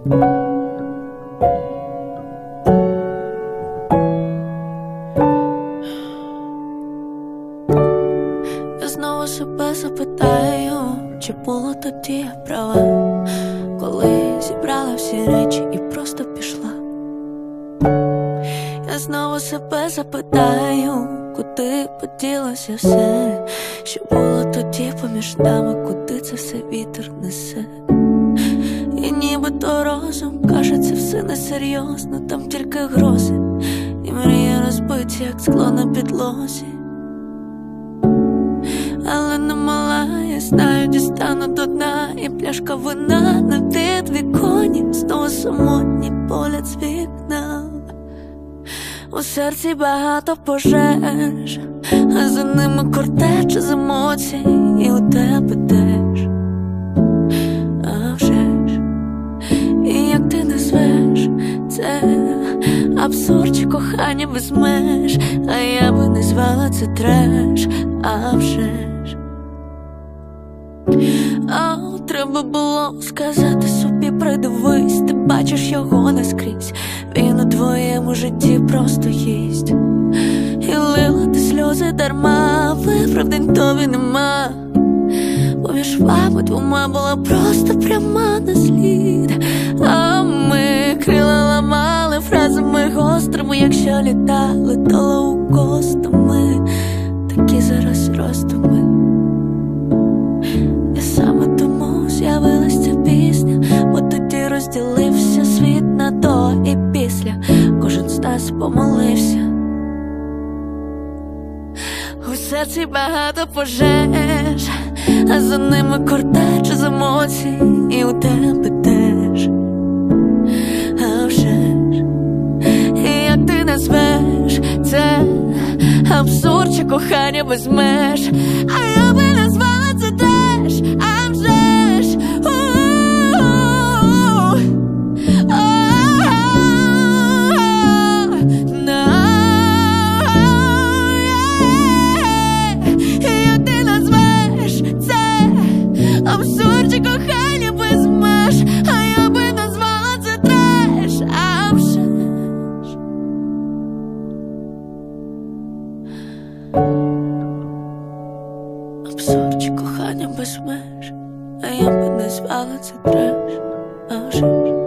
Я знову себе запитаю, чи було тоді я права, коли зібрала всі речі і просто пішла. Я знову себе запитаю, куди поділося все, що було тоді поміж нами, куди це все вітер несе. І нібито розум каже, це все несерйозно, там тільки грози, і мрії розбиті, як скло на підлозі. Але не мала, я знаю, дістану до дна, і пляшка вина на підвіконі, знову самотній погляд з вікна. У серці багато пожеж, а за ними кортеж з емоцій, і у тебе теж. А вже ж, і як ти назвеш це абсурд чи кохання без меж, а я би не звала це треш. А вже ж, треба було сказати собі, придивись, ти бачиш його наскрізь, він у твоєму житті просто їсть. І лила ти сльози дарма, виправдань тобі нема. Поміж вами двома була просто пряма на слід. А ми крила ламали фразами гострими, якщо літали то лоукостами, такі зараз роздуми. І саме тому з'явилась ця пісня, бо тоді розділився світ на до і після. Кожен з нас помолився. У серці багато пожеж, а за ними кортеж з емоцій, і у тебе теж. А вже ж, і як ти назвеш це абсурд чи кохання без меж, а я би назвала це теж. А вже ж, як ти назвеш це абсурд чи кохання без меж, а я би назвала це треш. А вже ж, абсурд чи кохання без меж, а я би назвала це треш. А вже ж.